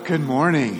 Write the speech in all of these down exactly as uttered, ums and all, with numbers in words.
Good morning.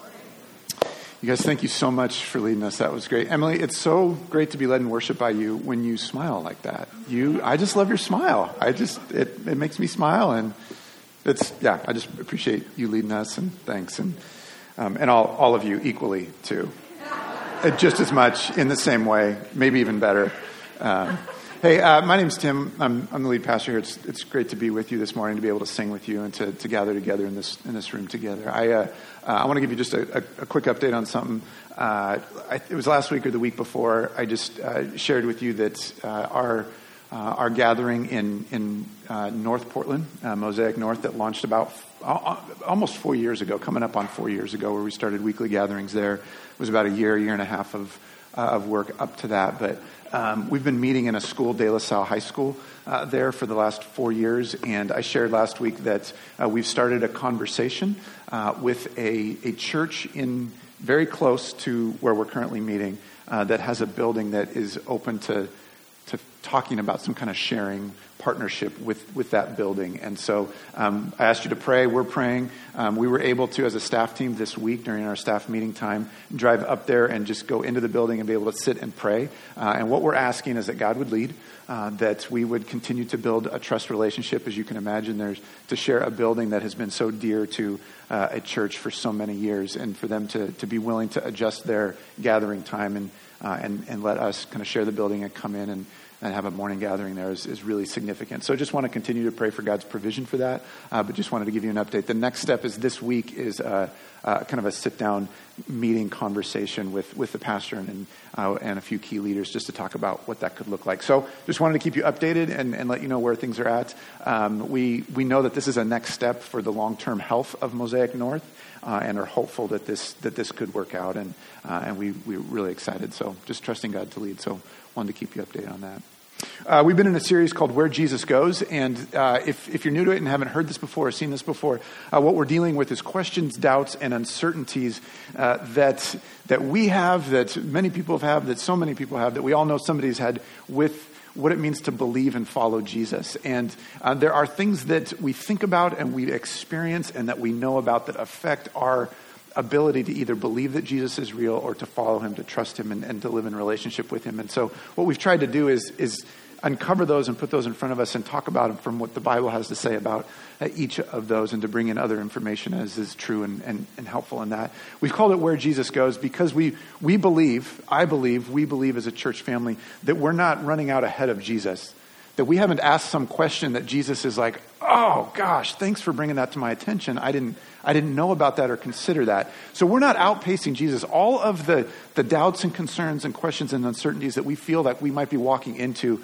You guys, thank you so much for leading us. That was great. Emily, it's so great to be led in worship by you when you smile like that. You, I just love your smile. I just, it, it makes me smile, and it's, yeah, I just appreciate you leading us, and thanks. And, um, and all, all of you equally, too. Uh, just as much, in the same way, maybe even better. Um, Hey, uh, my name's Tim. I'm, I'm the lead pastor here. It's it's great to be with you this morning, to be able to sing with you and to, to gather together in this in this room together. I uh, uh, I want to give you just a, a, a quick update on something. Uh, I, it was last week or the week before. I just uh, shared with you that uh, our uh, our gathering in in uh, North Portland, uh, Mosaic North, that launched about f- almost four years ago, coming up on four years ago, where we started weekly gatherings there. It was about a year, year and a half of uh, of work up to that, but. Um, we've been meeting in a school, De La Salle High School, uh, there for the last four years, and I shared last week that uh, we've started a conversation uh, with a, a church in very close to where we're currently meeting uh, that has a building that is open to to talking about some kind of sharing partnership with, with that building. And so um, I asked you to pray. We're praying. Um, we were able to, as a staff team this week during our staff meeting time, drive up there and just go into the building and be able to sit and pray. Uh, and what we're asking is that God would lead, uh, that we would continue to build a trust relationship. As you can imagine, there's to share a building that has been so dear to uh, a church for so many years, and for them to, to be willing to adjust their gathering time and Uh, and, and let us kind of share the building and come in and, and have a morning gathering there is, is really significant. So I just want to continue to pray for God's provision for that, uh, but just wanted to give you an update. The next step is this week is uh, uh, kind of a sit-down meeting conversation with, with the pastor and uh, and a few key leaders just to talk about what that could look like. So just wanted to keep you updated and, and let you know where things are at. Um, we, we know that this is a next step for the long-term health of Mosaic North. Uh, and are hopeful that this that this could work out, and uh, and we we're really excited. So just trusting God to lead. So wanted to keep you updated on that. Uh, we've been in a series called Where Jesus Goes, and uh, if if you're new to it and haven't heard this before or seen this before, uh, what we're dealing with is questions, doubts, and uncertainties uh, that that we have, that many people have, that so many people have, that we all know somebody's had with what it means to believe and follow Jesus. And uh, there are things that we think about and we experience and that we know about that affect our ability to either believe that Jesus is real or to follow him, to trust him, and, and to live in relationship with him. And so what we've tried to do is is uncover those and put those in front of us and talk about them from what the Bible has to say about uh, each of those, and to bring in other information as is true and, and, and helpful in that. We've called it Where Jesus Goes because we we believe, I believe, we believe as a church family that we're not running out ahead of Jesus, that we haven't asked some question that Jesus is like, oh gosh, thanks for bringing that to my attention. I didn't I didn't know about that or consider that. So we're not outpacing Jesus. All of the, the doubts and concerns and questions and uncertainties that we feel like we might be walking into,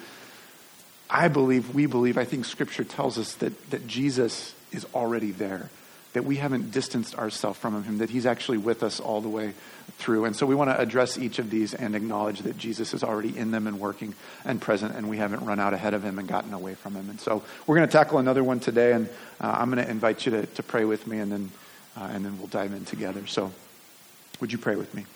I believe, we believe, I think Scripture tells us that, that Jesus is already there, that we haven't distanced ourselves from him, that he's actually with us all the way through. And so we want to address each of these and acknowledge that Jesus is already in them and working and present, and we haven't run out ahead of him and gotten away from him. And so we're going to tackle another one today, and uh, I'm going to invite you to, to pray with me, and then uh, and then we'll dive in together. So would you pray with me?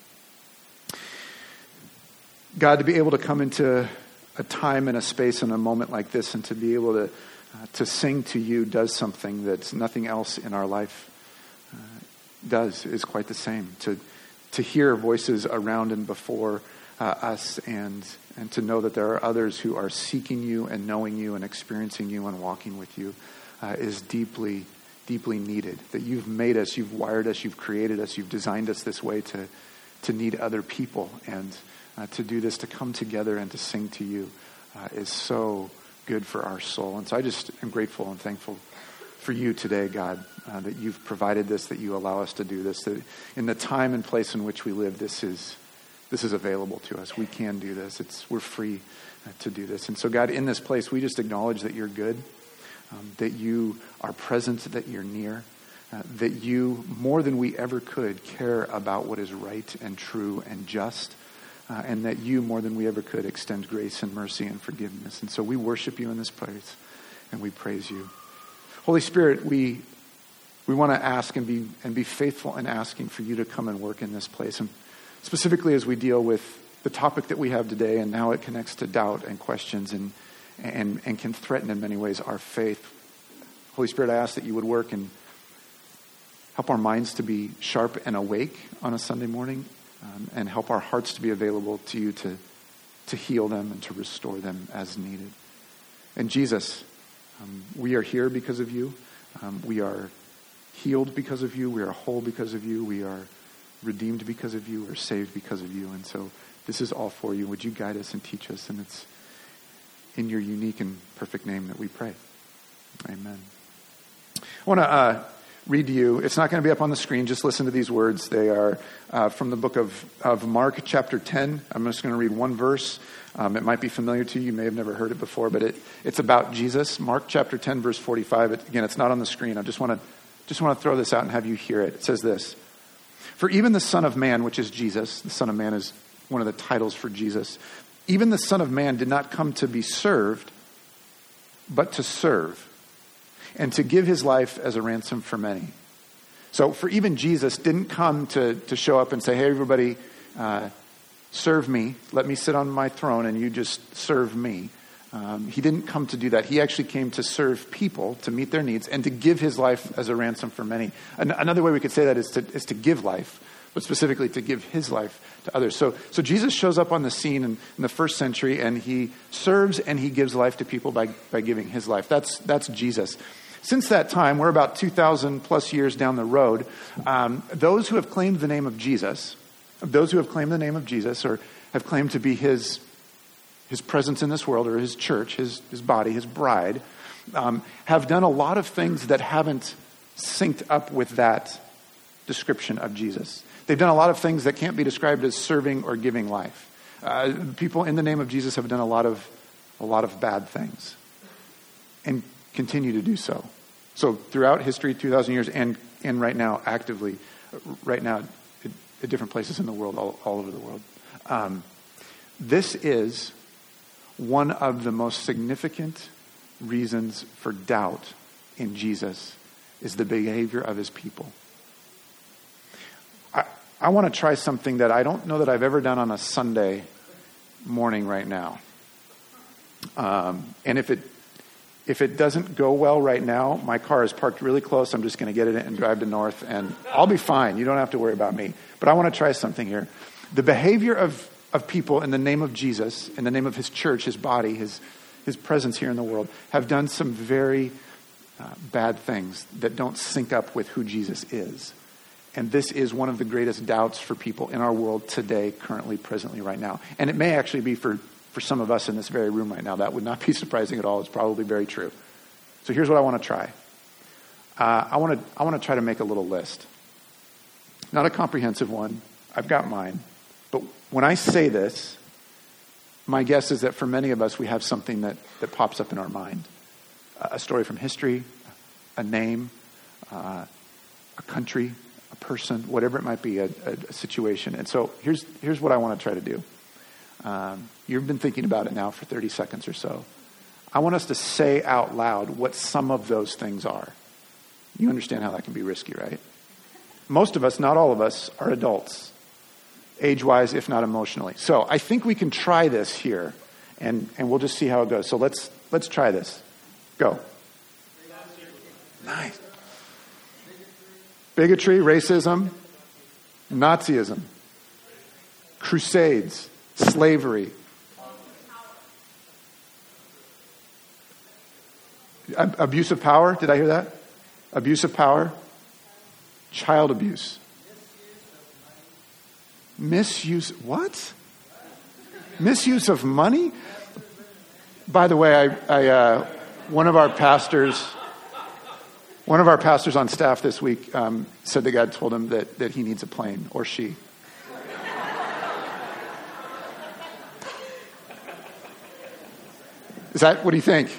God, to be able to come into a time and a space and a moment like this, and to be able to uh, to sing to you does something that nothing else in our life uh, does, is quite the same. To to hear voices around and before uh, us, and and to know that there are others who are seeking you and knowing you and experiencing you and walking with you uh, is deeply, deeply needed. That you've made us, you've wired us, you've created us, you've designed us this way to to need other people, and Uh, to do this, to come together and to sing to you uh, is so good for our soul. And so I just am grateful and thankful for you today, God, uh, that you've provided this, that you allow us to do this, that in the time and place in which we live, this is this is available to us. We can do this. It's we're free uh, to do this. And so, God, in this place, we just acknowledge that you're good, um, that you are present, that you're near, uh, that you, more than we ever could, care about what is right and true and just. Uh, and that you, more than we ever could, extend grace and mercy and forgiveness. And so we worship you in this place, and we praise you. Holy Spirit, we we want to ask and be and be faithful in asking for you to come and work in this place. And specifically as we deal with the topic that we have today and how it connects to doubt and questions and and, and can threaten in many ways our faith. Holy Spirit, I ask that you would work and help our minds to be sharp and awake on a Sunday morning, um, and help our hearts to be available to you to, to heal them and to restore them as needed. And Jesus, um, we are here because of you. Um, we are healed because of you. We are whole because of you. We are redeemed because of you. We're saved because of you. And so this is all for you. Would you guide us and teach us? And it's in your unique and perfect name that we pray. Amen. I want to uh, read to you. It's not going to be up on the screen. Just listen to these words. They are uh, from the book of, of Mark, chapter ten. I'm just going to read one verse. Um, it might be familiar to you. You may have never heard it before, but it, it's about Jesus. Mark chapter ten, verse forty-five. It, again, it's not on the screen. I just want to just want to throw this out and have you hear it. It says this: "For even the Son of Man," which is Jesus, the Son of Man is one of the titles for Jesus, "even the Son of Man did not come to be served, but to serve, and to give his life as a ransom for many." So for even Jesus didn't come to, to show up and say, "Hey, everybody, uh, serve me. Let me sit on my throne and you just serve me." Um, he didn't come to do that. He actually came to serve people, to meet their needs, and to give his life as a ransom for many. An- another way we could say that is to, is to give life, but specifically to give his life to others. So, so Jesus shows up on the scene in, in the first century, and he serves and he gives life to people by, by giving his life. That's, that's Jesus. Since that time, we're about two thousand plus years down the road. Um, those who have claimed the name of Jesus, those who have claimed the name of Jesus or have claimed to be his, his presence in this world, or his church, his, his body, his bride, um, have done a lot of things that haven't synced up with that description of Jesus. They've done a lot of things that can't be described as serving or giving life. Uh, people in the name of Jesus have done a lot of a lot of bad things, and continue to do so. So throughout history, two thousand years, and and right now, actively, right now, at, at different places in the world, all, all over the world. Um, this is one of the most significant reasons for doubt in Jesus, is the behavior of his people. I, I want to try something that I don't know that I've ever done on a Sunday morning right now. Um, and if it if it doesn't go well right now, my car is parked really close. I'm just going to get in it and drive to North, and I'll be fine. You don't have to worry about me. But I want to try something here. The behavior of, of people in the name of Jesus, in the name of his church, his body, his his presence here in the world, have done some very uh, bad things that don't sync up with who Jesus is. And this is one of the greatest doubts for people in our world today, currently, presently, right now. And it may actually be for, for some of us in this very room right now. That would not be surprising at all. It's probably very true. So here's what I want to try. Uh, I want to I want to try to make a little list. Not a comprehensive one. I've got mine. But when I say this, my guess is that for many of us, we have something that, that pops up in our mind. A story from history, a name, uh, a country, a person, whatever it might be, a, a, a situation. And so here's here's what I want to try to do. Um, you've been thinking about it now for thirty seconds or so. I want us to say out loud what some of those things are. You understand how that can be risky, right? Most of us, not all of us, are adults, age-wise, if not emotionally. So I think we can try this here, and, and we'll just see how it goes. So let's let's try this. Go. Nice. Bigotry, racism, Nazism, crusades, slavery, abuse of power. Did I hear that? Abuse of power, child abuse, misuse. What? Misuse of money. By the way, I, I uh, one of our pastors. One of our pastors on staff this week um, said that God told him that, that he needs a plane, or she. Is that, what do you think?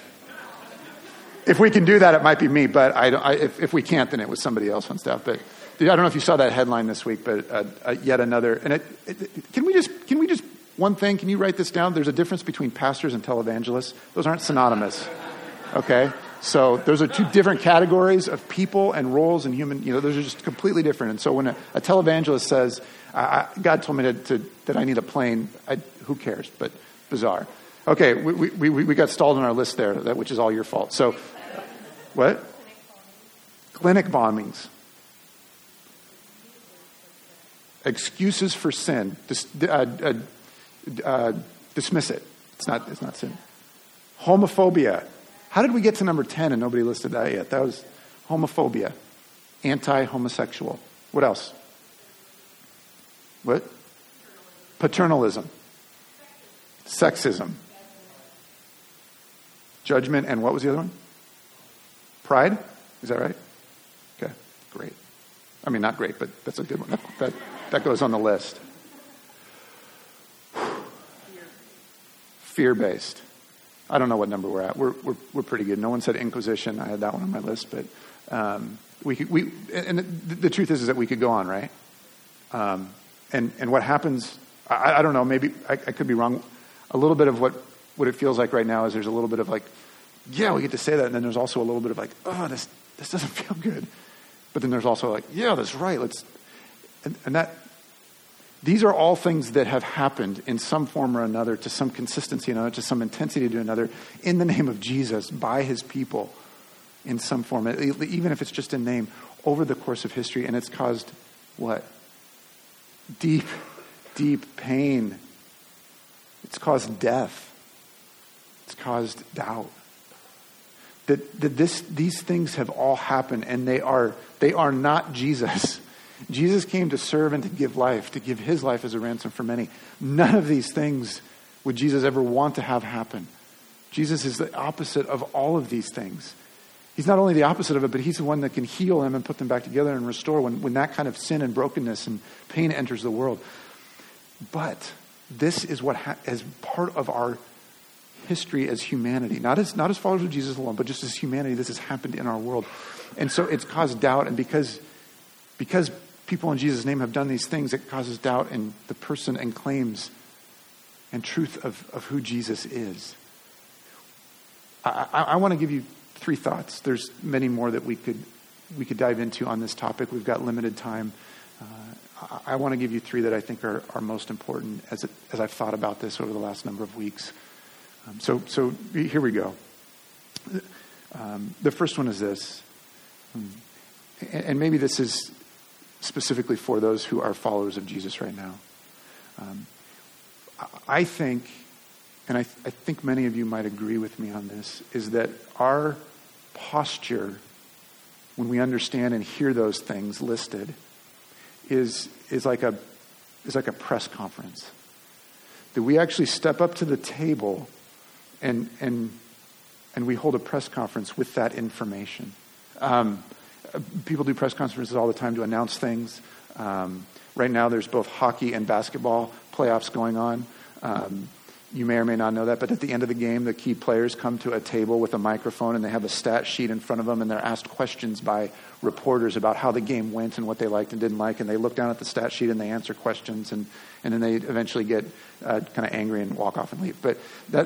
If we can do that, it might be me, but I, I, if, if we can't, then it was somebody else on staff. But I don't know if you saw that headline this week, but uh, uh, yet another. And it, it, can we just, can we just, one thing, can you write this down? There's a difference between pastors and televangelists. Those aren't synonymous, okay? So those are two different categories of people and roles and human, you know, those are just completely different. And so when a, a televangelist says, I, God told me to, to, that I need a plane, I, who cares? But bizarre. Okay, we, we, we, we got stalled on our list there, that, which is all your fault. So, what? Clinic bombings. Excuses for sin. Dis, uh, uh, uh, dismiss it. It's not, it's not sin. Homophobia. How did we get to number ten and nobody listed that yet? That was homophobia. Anti-homosexual. What else? What? Paternalism. Sexism. Judgment, and what was the other one? Pride? Is that right? Okay, great. I mean, not great, but that's a good one. That, that, that goes on the list. Fear-based. I don't know what number we're at. We're we're we're pretty good. No one said Inquisition. I had that one on my list, but um, we could, we and the, the truth is is that we could go on, right? Um, and and what happens? I, I don't know. Maybe I, I could be wrong. A little bit of what what it feels like right now is there's a little bit of like, yeah, we get to say that, and then there's also a little bit of like, oh, this this doesn't feel good. But then there's also like, yeah, that's right. Let's and, and that. These are all things that have happened in some form or another, to some consistency or another, to some intensity to another, in the name of Jesus, by his people, in some form, even if it's just in name, over the course of history. And it's caused what? Deep, deep pain. It's caused death. It's caused doubt. That, that this, these things have all happened, and they are, they are not Jesus. Jesus came to serve and to give life, to give his life as a ransom for many. None of these things would Jesus ever want to have happen. Jesus is the opposite of all of these things. He's not only the opposite of it, but he's the one that can heal them and put them back together and restore when, when that kind of sin and brokenness and pain enters the world. But this is what ha- as part of our history as humanity, not as not as followers of Jesus alone, but just as humanity, this has happened in our world. And so it's caused doubt, and because because people in Jesus' name have done these things, it causes doubt in the person and claims and truth of, of who Jesus is. I, I, I want to give you three thoughts. There's many more that we could we could dive into on this topic. We've got limited time. Uh, I, I want to give you three that I think are, are most important as it, as I've thought about this over the last number of weeks. Um, so so here we go. Um, the first one is this, and, and maybe this is specifically for those who are followers of Jesus right now. Um, I think, and I, th- I think many of you might agree with me on this, is that our posture, when we understand and hear those things listed, is is like a is like a press conference. That we actually step up to the table and and and we hold a press conference with that information. Um, People do press conferences all the time to announce things. Um, right now, there's both hockey and basketball playoffs going on. Um, you may or may not know that, but at the end of the game, the key players come to a table with a microphone, and they have a stat sheet in front of them, and they're asked questions by reporters about how the game went and what they liked and didn't like, and they look down at the stat sheet and they answer questions, and, and then they eventually get uh, kind of angry and walk off and leave. But that...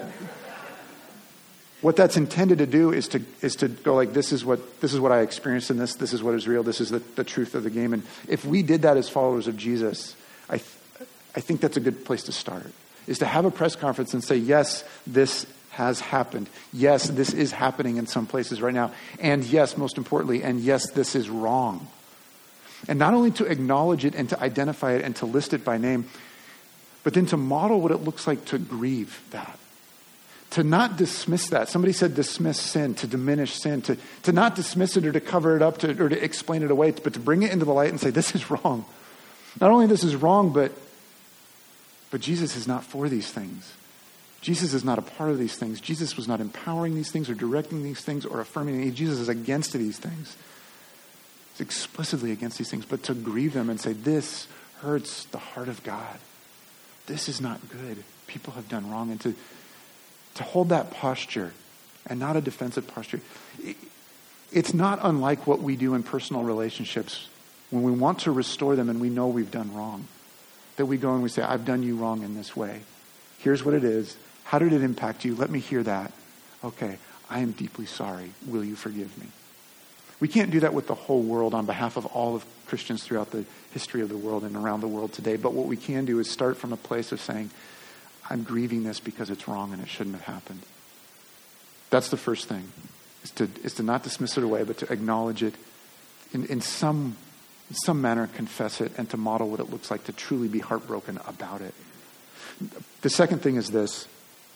What that's intended to do is to is to go like, this is what this is what I experienced in this. This is what is real. This is the, the truth of the game. And if we did that as followers of Jesus, I th- I think that's a good place to start. Is to have a press conference and say, yes, this has happened. Yes, this is happening in some places right now. And yes, most importantly, and yes, this is wrong. And not only to acknowledge it and to identify it and to list it by name, but then to model what it looks like to grieve that. To not dismiss that. Somebody said dismiss sin, to diminish sin, to, to not dismiss it or to cover it up to, or to explain it away, but to bring it into the light and say, this is wrong. Not only this is wrong, but, but Jesus is not for these things. Jesus is not a part of these things. Jesus was not empowering these things or directing these things or affirming these. Jesus is against these things. He's explicitly against these things, but to grieve them and say, this hurts the heart of God. This is not good. People have done wrong. And to To hold that posture and not a defensive posture. It's not unlike what we do in personal relationships when we want to restore them and we know we've done wrong. That we go and we say, I've done you wrong in this way. Here's what it is. How did it impact you? Let me hear that. Okay, I am deeply sorry. Will you forgive me? We can't do that with the whole world on behalf of all of Christians throughout the history of the world and around the world today. But what we can do is start from a place of saying, I'm grieving this because it's wrong and it shouldn't have happened. That's the first thing, is to is to not dismiss it away, but to acknowledge it in, in some in some manner confess it, and to model what it looks like to truly be heartbroken about it. The second thing is this.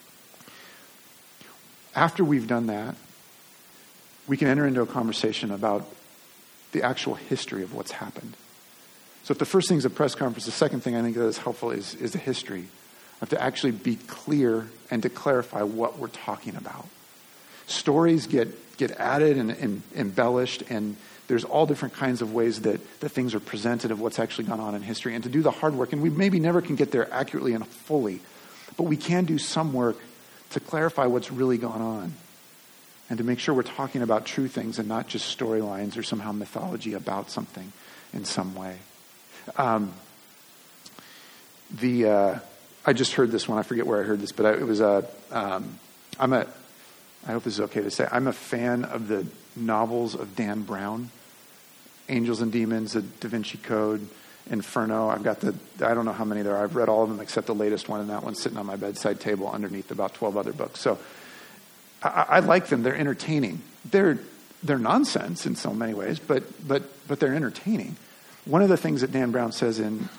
After we've done that, we can enter into a conversation about the actual history of what's happened. So if the first thing is a press conference, the second thing I think that is helpful is, is the history. I have to actually be clear and to clarify what we're talking about. Stories get, get added and, and embellished, and there's all different kinds of ways that, that things are presented of what's actually gone on in history. And to do the hard work, and we maybe never can get there accurately and fully, but we can do some work to clarify what's really gone on and to make sure we're talking about true things and not just storylines or somehow mythology about something in some way. Um, the uh, I just heard this one. I forget where I heard this, but I, it was a. Um, I'm a. I hope this is okay to say. I'm a fan of the novels of Dan Brown, Angels and Demons, The Da Vinci Code, Inferno. I've got the. I don't know how many there are. I've read all of them except the latest one, and that one's sitting on my bedside table underneath about twelve other books. So I, I like them. They're entertaining. They're they're nonsense in so many ways, but but but they're entertaining. One of the things that Dan Brown says in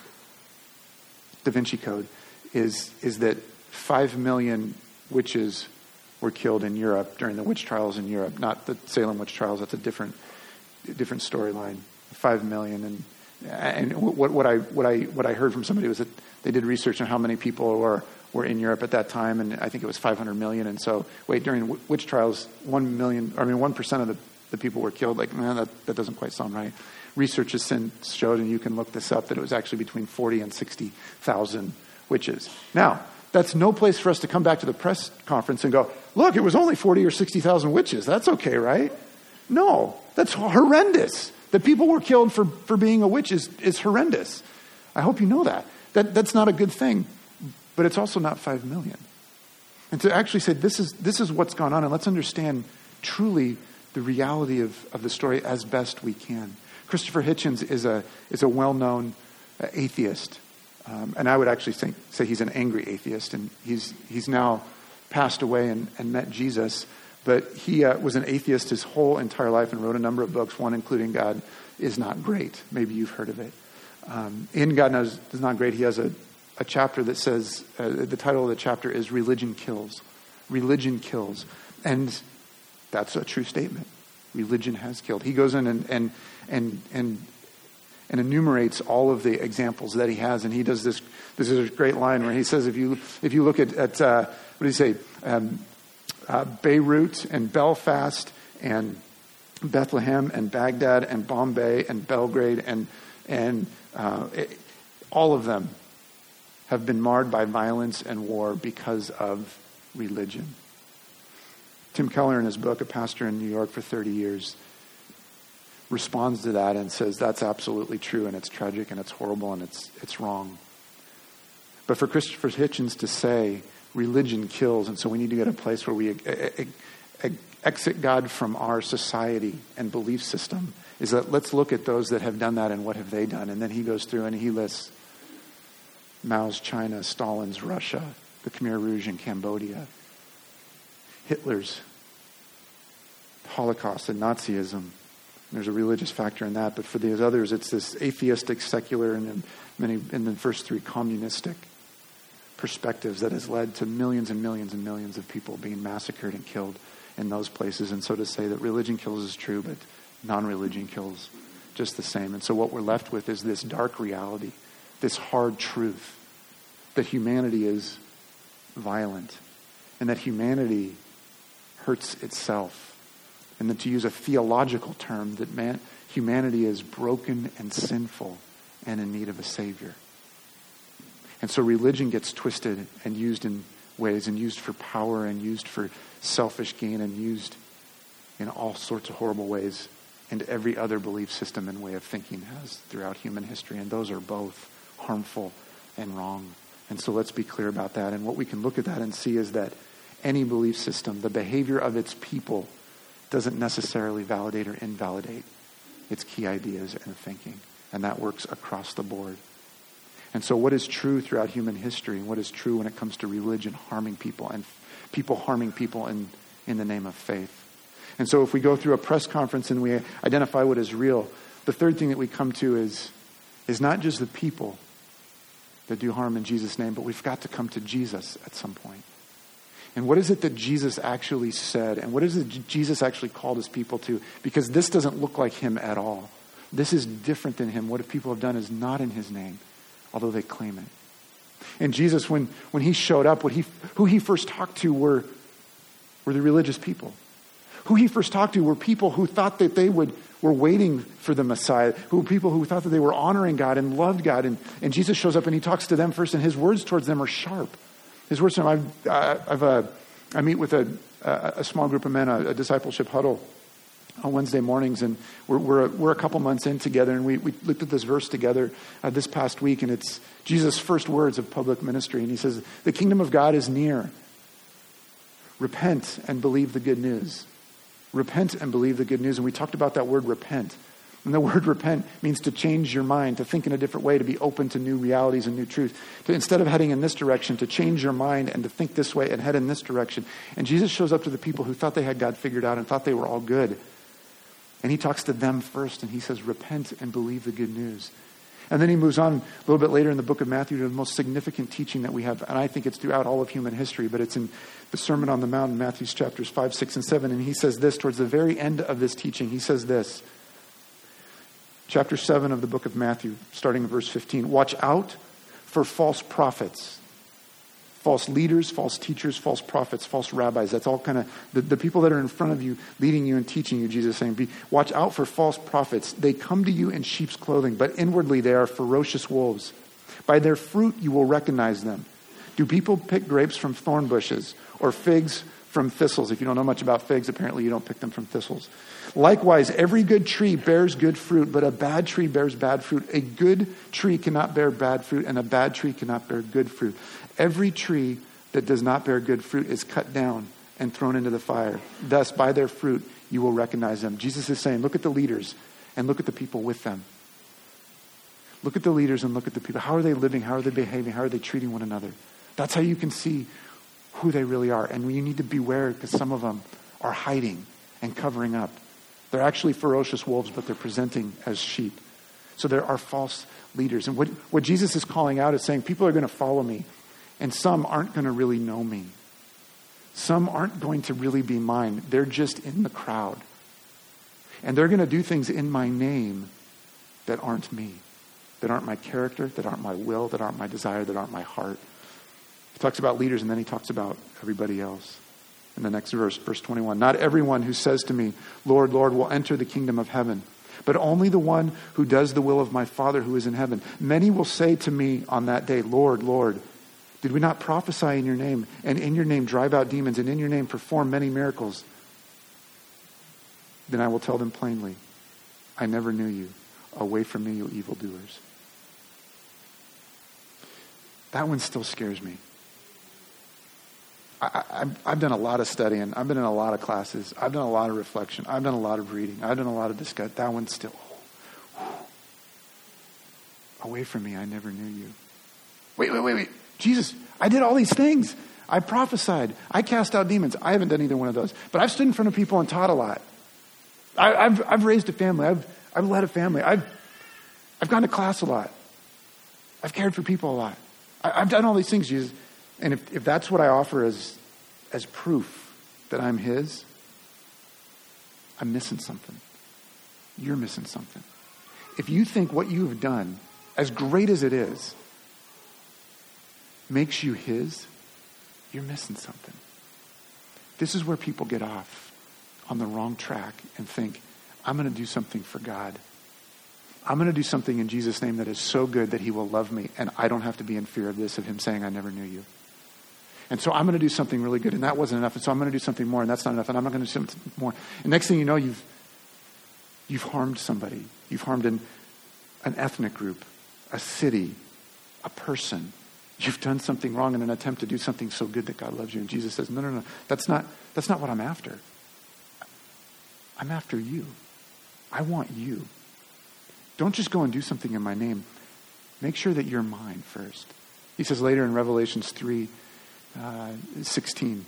Da Vinci Code is is that five million witches were killed in Europe during the witch trials in Europe, not the Salem witch trials. That's a different different storyline. Five million, and and what what I what I what I heard from somebody was that they did research on how many people were were in Europe at that time, and I think it was five hundred million. And so, wait, during witch trials, one million, I mean, one percent of the, the people were killed. Like, man, that that doesn't quite sound right. Research has since showed, and you can look this up, that it was actually between forty and sixty thousand witches. Now, that's no place for us to come back to the press conference and go, look, it was only forty or sixty thousand witches. That's okay, right? No, that's horrendous. That people were killed for, for being a witch is, is horrendous. I hope you know that. That. That's not a good thing, but it's also not five million. And to actually say, this is this is what's gone on, and let's understand truly the reality of, of the story as best we can. Christopher Hitchens is a is a well-known uh, atheist, um, and I would actually think, say he's an angry atheist, and he's he's now passed away and, and met Jesus. But he uh, was an atheist his whole entire life and wrote a number of books, one including God is Not Great. Maybe you've heard of it. Um, in God is Not Great, he has a, a chapter that says, uh, the title of the chapter is Religion Kills. Religion kills. And that's a true statement. Religion has killed. He goes in and and and and, and enumerates all of the examples that he has, and he does this. This is a great line where he says, if you if you look at at uh, what do you say, um, uh, Beirut and Belfast and Bethlehem and Baghdad and Bombay and Belgrade and and uh, it, all of them have been marred by violence and war because of religion. Tim Keller, in his book, a pastor in New York for thirty years, responds to that and says that's absolutely true, and it's tragic, and it's horrible, and it's it's wrong. But for Christopher Hitchens to say religion kills, and so we need to get a place where we exit God from our society and belief system, is that let's look at those that have done that and what have they done. And then he goes through and he lists Mao's China, Stalin's Russia, the Khmer Rouge in Cambodia, Hitler's Holocaust and Nazism. There's a religious factor in that, but for these others, it's this atheistic, secular, and in many, in the first three, communistic perspectives that has led to millions and millions and millions of people being massacred and killed in those places. And so to say that religion kills is true, but non-religion kills just the same. And so what we're left with is this dark reality, this hard truth that humanity is violent and that humanity hurts itself. And that, to use a theological term, that man, humanity is broken and sinful and in need of a Savior. And so religion gets twisted and used in ways, and used for power, and used for selfish gain, and used in all sorts of horrible ways, and every other belief system and way of thinking has throughout human history. And those are both harmful and wrong. And so let's be clear about that. And what we can look at that and see is that any belief system, the behavior of its people, doesn't necessarily validate or invalidate its key ideas and thinking. And that works across the board. And so what is true throughout human history, and what is true when it comes to religion harming people, and people harming people in, in the name of faith. And so if we go through a press conference and we identify what is real, the third thing that we come to is, is not just the people that do harm in Jesus' name, but we've got to come to Jesus at some point. And what is it that Jesus actually said? And what is it Jesus actually called his people to? Because this doesn't look like him at all. This is different than him. What people have done is not in his name, although they claim it. And Jesus, when, when he showed up, what he, who he first talked to were, were the religious people. Who he first talked to were people who thought that they would were waiting for the Messiah, who were people who thought that they were honoring God and loved God. And, and Jesus shows up and he talks to them first, and his words towards them are sharp. His words to them, I've, I've, uh, I meet with a, a, a small group of men, a, a discipleship huddle on Wednesday mornings, and we're we're a, we're a couple months in together, and we, we looked at this verse together uh, this past week, and it's Jesus' first words of public ministry, and he says, the kingdom of God is near. Repent and believe the good news. Repent and believe the good news. And we talked about that word repent. And the word repent means to change your mind, to think in a different way, to be open to new realities and new truth. To, instead of heading in this direction, to change your mind and to think this way and head in this direction. And Jesus shows up to the people who thought they had God figured out and thought they were all good. And he talks to them first, and he says, repent and believe the good news. And then he moves on a little bit later in the book of Matthew to the most significant teaching that we have. And I think it's throughout all of human history, but it's in the Sermon on the Mount in Matthew's chapters five, six, and seven. And he says this towards the very end of this teaching. He says this, chapter seven of the book of Matthew, starting in verse fifteen. Watch out for false prophets, false leaders, false teachers, false prophets, false rabbis. That's all kind of the, the people that are in front of you, leading you and teaching you, Jesus is saying, be, watch out for false prophets. They come to you in sheep's clothing, but inwardly they are ferocious wolves. By their fruit you will recognize them. Do people pick grapes from thorn bushes or figs from thistles? If you don't know much about figs, apparently you don't pick them from thistles. Likewise, every good tree bears good fruit, but a bad tree bears bad fruit. A good tree cannot bear bad fruit, and a bad tree cannot bear good fruit. Every tree that does not bear good fruit is cut down and thrown into the fire. Thus, by their fruit, you will recognize them. Jesus is saying, look at the leaders and look at the people with them. Look at the leaders and look at the people. How are they living? How are they behaving? How are they treating one another? That's how you can see who they really are. And you need to beware, because some of them are hiding and covering up. They're actually ferocious wolves, but they're presenting as sheep. So there are false leaders. And what, what Jesus is calling out is saying, people are going to follow me, and some aren't going to really know me. Some aren't going to really be mine. They're just in the crowd. And they're going to do things in my name that aren't me, that aren't my character, that aren't my will, that aren't my desire, that aren't my heart. He talks about leaders, and then he talks about everybody else. In the next verse, verse twenty-one, not everyone who says to me, Lord, Lord, will enter the kingdom of heaven, but only the one who does the will of my Father who is in heaven. Many will say to me on that day, Lord, Lord, did we not prophesy in your name, and in your name drive out demons, and in your name perform many miracles? Then I will tell them plainly, I never knew you. Away from me, you evildoers. That one still scares me. I, I, I've done a lot of studying. I've been in a lot of classes. I've done a lot of reflection. I've done a lot of reading. I've done a lot of discussion. That one's still, oh, away from me, I never knew you. Wait, wait, wait, wait. Jesus, I did all these things. I prophesied. I cast out demons. I haven't done either one of those. But I've stood in front of people and taught a lot. I, I've I've raised a family. I've I've led a family. I've I've gone to class a lot. I've cared for people a lot. I, I've done all these things, Jesus. And if, if that's what I offer as as proof that I'm his, I'm missing something. You're missing something. If you think what you have done, as great as it is, makes you his, you're missing something. This is where people get off on the wrong track and think, I'm going to do something for God. I'm going to do something in Jesus' name that is so good that he will love me, and I don't have to be in fear of this, of him saying, I never knew you. And so I'm going to do something really good, and that wasn't enough, and so I'm going to do something more, and that's not enough, and I'm not going to do something more. And next thing you know, you've you've harmed somebody. You've harmed an, an ethnic group, a city, a person. You've done something wrong in an attempt to do something so good that God loves you. And Jesus says, no, no, no, that's not, that's not what I'm after. I'm after you. I want you. Don't just go and do something in my name. Make sure that you're mine first. He says later in Revelations three, uh, sixteen,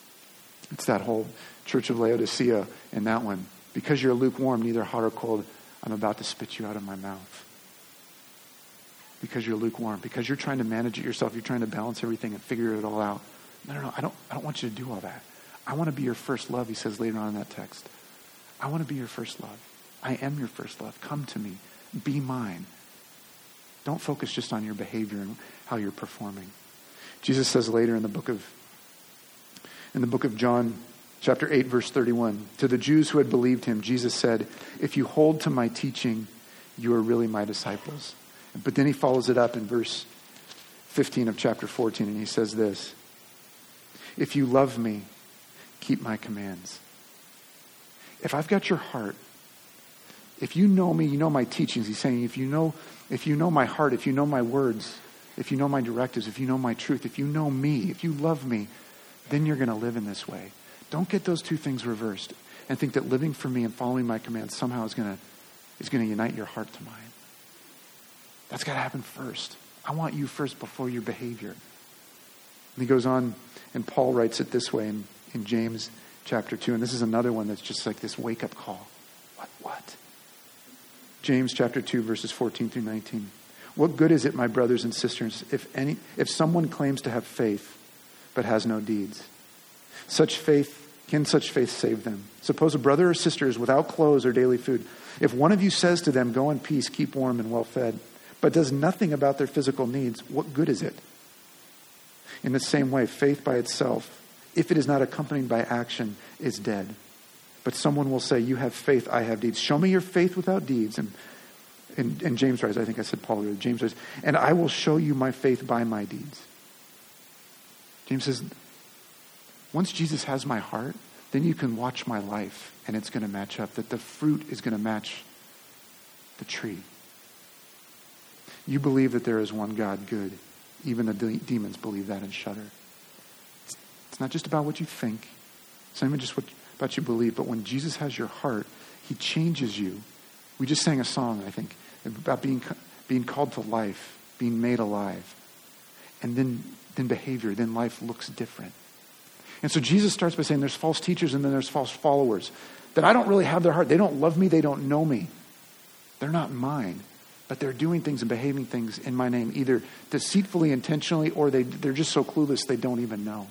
it's that whole church of Laodicea in that one. Because you're lukewarm, neither hot or cold, I'm about to spit you out of my mouth. Because you're lukewarm, because you're trying to manage it yourself, you're trying to balance everything and figure it all out. No, no, no, I don't, I don't want you to do all that. I want to be your first love, he says later on in that text. I want to be your first love. I am your first love. Come to me. Be mine. Don't focus just on your behavior and how you're performing. Jesus says later in the book of in the book of John, chapter eight, verse thirty-one, to the Jews who had believed him, Jesus said, if you hold to my teaching, you are really my disciples. But then he follows it up in verse fifteen of chapter fourteen, and he says this, if you love me, keep my commands. If I've got your heart, if you know me, you know my teachings. He's saying, if you know, if you know my heart, if you know my words, if you know my directives, if you know my truth, if you know me, if you love me, then you're going to live in this way. Don't get those two things reversed and think that living for me and following my commands somehow is going to is going to unite your heart to mine. That's got to happen first. I want you first before your behavior. And he goes on, and Paul writes it this way in, in James chapter two, and this is another one that's just like this wake-up call. What? What? James chapter two, verses fourteen through nineteen. What good is it, my brothers and sisters, if any, if someone claims to have faith but has no deeds? Such faith, can such faith save them? Suppose a brother or sister is without clothes or daily food. If one of you says to them, go in peace, keep warm and well fed, but does nothing about their physical needs, what good is it? In the same way, faith by itself, if it is not accompanied by action, is dead. But someone will say, you have faith, I have deeds. Show me your faith without deeds. And, and, and James writes, I think I said Paul earlier, James writes, and I will show you my faith by my deeds. James says, once Jesus has my heart, then you can watch my life and it's going to match up, that the fruit is going to match the tree. You believe that there is one God good. Even the de- demons believe that and shudder. It's, it's not just about what you think. It's not even just what, about you believe. But when Jesus has your heart, he changes you. We just sang a song, I think, about being being called to life, being made alive. And then, then behavior, then life looks different. And so Jesus starts by saying there's false teachers and then there's false followers. That I don't really have their heart. They don't love me. They don't know me. They're not mine. But they're doing things and behaving things in my name, either deceitfully, intentionally, or they, they're just so clueless they don't even know.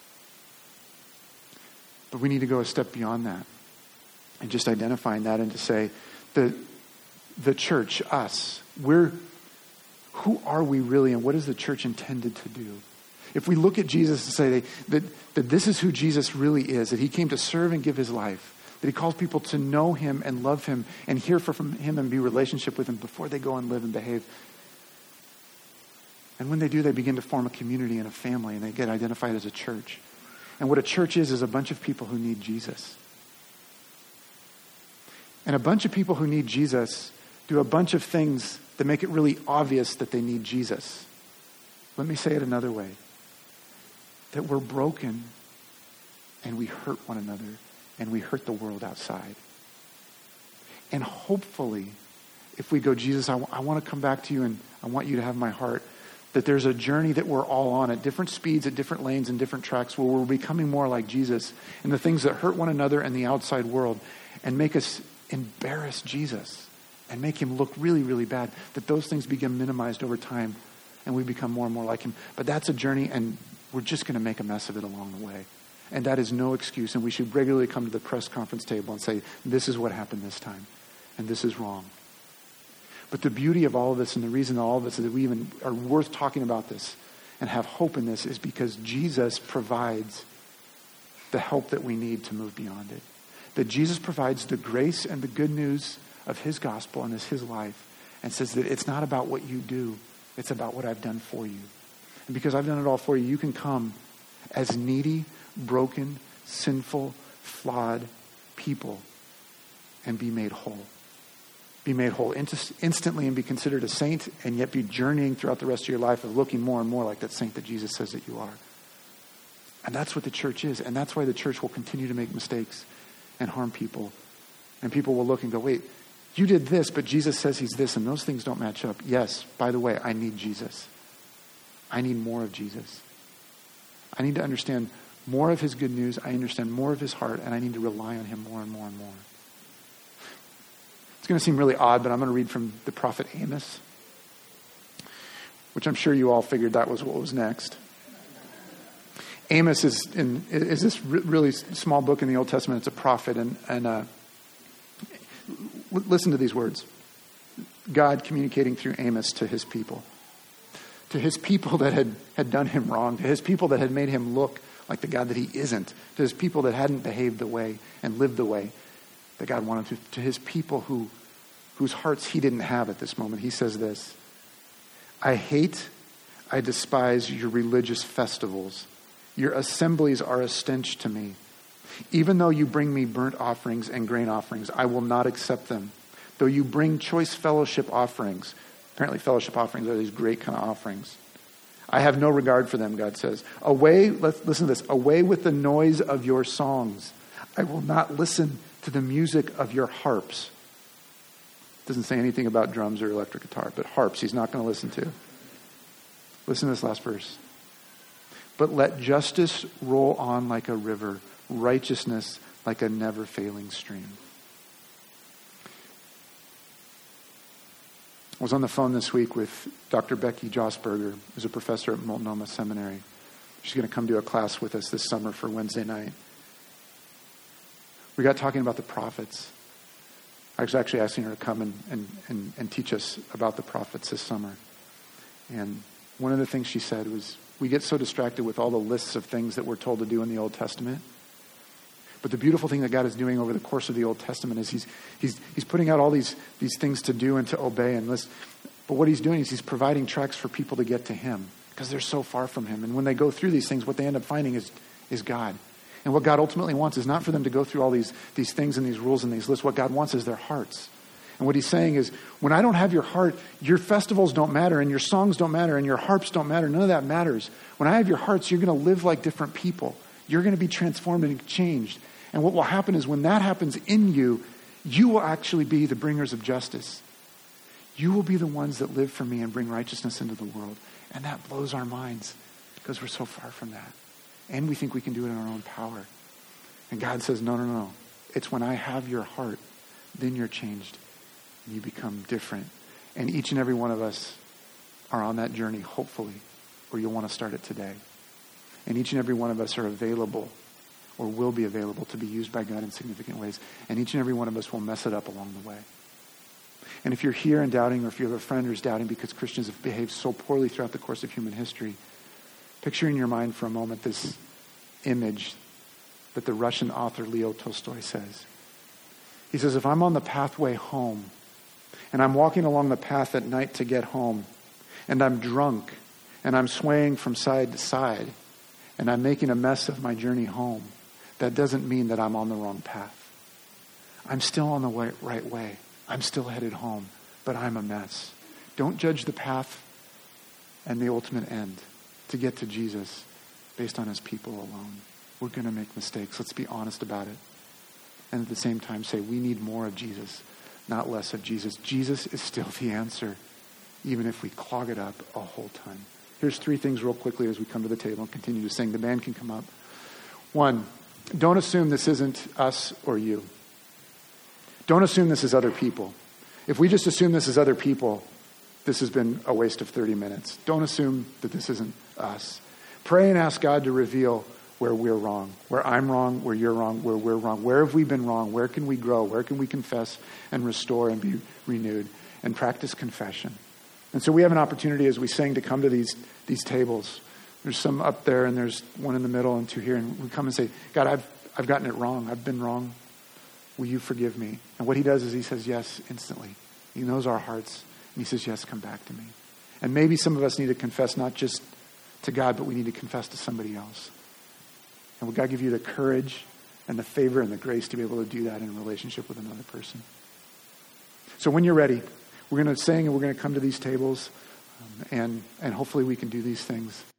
But we need to go a step beyond that and just identifying that and to say, the, the church, us, we're, who are we really and what is the church intended to do? If we look at Jesus and say that, that this is who Jesus really is, that he came to serve and give his life, that he calls people to know him and love him and hear from him and be in relationship with him before they go and live and behave. And when they do, they begin to form a community and a family and they get identified as a church. And what a church is, is a bunch of people who need Jesus. And a bunch of people who need Jesus do a bunch of things that make it really obvious that they need Jesus. Let me say it another way. That we're broken and we hurt one another and we hurt the world outside. And hopefully, if we go, Jesus, I, w- I want to come back to you and I want you to have my heart, that there's a journey that we're all on at different speeds, at different lanes and different tracks where we're becoming more like Jesus and the things that hurt one another and the outside world and make us embarrass Jesus and make him look really, really bad, that those things become minimized over time and we become more and more like him. But that's a journey and we're just going to make a mess of it along the way. And that is no excuse. And we should regularly come to the press conference table and say, this is what happened this time. And this is wrong. But the beauty of all of this and the reason all of this is that we even are worth talking about this and have hope in this is because Jesus provides the help that we need to move beyond it. That Jesus provides the grace and the good news of his gospel and his life and says that it's not about what you do. It's about what I've done for you. And because I've done it all for you, you can come as needy, broken, sinful, flawed people and be made whole. Be made whole Inst- instantly and be considered a saint and yet be journeying throughout the rest of your life of looking more and more like that saint that Jesus says that you are. And that's what the church is. And that's why the church will continue to make mistakes and harm people. And people will look and go, wait, you did this, but Jesus says he's this, and those things don't match up. Yes, by the way, I need Jesus. I need more of Jesus. I need to understand more of his good news. I understand more of his heart, and I need to rely on him more and more and more. It's going to seem really odd, but I'm going to read from the prophet Amos, which I'm sure you all figured that was what was next. Amos is in is this really small book in the Old Testament. It's a prophet, and and uh, listen to these words. God communicating through Amos to his people, to his people that had, had done him wrong, to his people that had made him look like the God that he isn't, to his people that hadn't behaved the way and lived the way that God wanted to, to his people who whose hearts he didn't have at this moment. He says this: I hate, I despise your religious festivals. Your assemblies are a stench to me. Even though you bring me burnt offerings and grain offerings, I will not accept them. Though you bring choice fellowship offerings, apparently fellowship offerings are these great kind of offerings, I have no regard for them, God says. Away, let's listen to this, away with the noise of your songs. I will not listen to the music of your harps. Doesn't say anything about drums or electric guitar, but harps he's not going to listen to. Listen to this last verse. But let justice roll on like a river, righteousness like a never-failing stream. I was on the phone this week with Doctor Becky Josberger, who's a professor at Multnomah Seminary. She's going to come do a class with us this summer for Wednesday night. We got talking about the prophets. I was actually asking her to come and, and, and, and teach us about the prophets this summer. And one of the things she said was, we get so distracted with all the lists of things that we're told to do in the Old Testament. But the beautiful thing that God is doing over the course of the Old Testament is he's he's he's putting out all these these things to do and to obey and list. But what he's doing is he's providing tracks for people to get to him because they're so far from him. And when they go through these things, what they end up finding is is God. And what God ultimately wants is not for them to go through all these these things and these rules and these lists. What God wants is their hearts. And what he's saying is, when I don't have your heart, your festivals don't matter, and your songs don't matter, and your harps don't matter. None of that matters. When I have your hearts, you're going to live like different people. You're going to be transformed and changed. And what will happen is when that happens in you, you will actually be the bringers of justice. You will be the ones that live for me and bring righteousness into the world. And that blows our minds because we're so far from that. And we think we can do it in our own power. And God says, no, no, no. It's when I have your heart, then you're changed. And you become different. And each and every one of us are on that journey, hopefully, or you'll want to start it today. And each and every one of us are available or will be available to be used by God in significant ways. And each and every one of us will mess it up along the way. And if you're here and doubting, or if you have a friend who's doubting because Christians have behaved so poorly throughout the course of human history, picture in your mind for a moment this image that the Russian author Leo Tolstoy says. He says, if I'm on the pathway home, and I'm walking along the path at night to get home, and I'm drunk, and I'm swaying from side to side, and I'm making a mess of my journey home, that doesn't mean that I'm on the wrong path. I'm still on the way, right way. I'm still headed home, but I'm a mess. Don't judge the path and the ultimate end to get to Jesus based on his people alone. We're going to make mistakes. Let's be honest about it. And at the same time say, we need more of Jesus, not less of Jesus. Jesus is still the answer, even if we clog it up a whole ton. Here's three things real quickly as we come to the table and continue to sing. The band can come up. One, don't assume this isn't us or you. Don't assume this is other people. If we just assume this is other people, this has been a waste of thirty minutes. Don't assume that this isn't us. Pray and ask God to reveal where we're wrong, where I'm wrong, where you're wrong, where we're wrong. Where have we been wrong? Where can we grow? Where can we confess and restore and be renewed and practice confession? And so we have an opportunity as we sing to come to these these tables. There's some up there and there's one in the middle and two here. And we come and say, God, I've I've gotten it wrong. I've been wrong. Will you forgive me? And what he does is he says yes instantly. He knows our hearts. And he says, yes, come back to me. And maybe some of us need to confess not just to God, but we need to confess to somebody else. And will God give you the courage and the favor and the grace to be able to do that in relationship with another person? So when you're ready, we're going to sing and we're going to come to these tables. Um, and, and hopefully we can do these things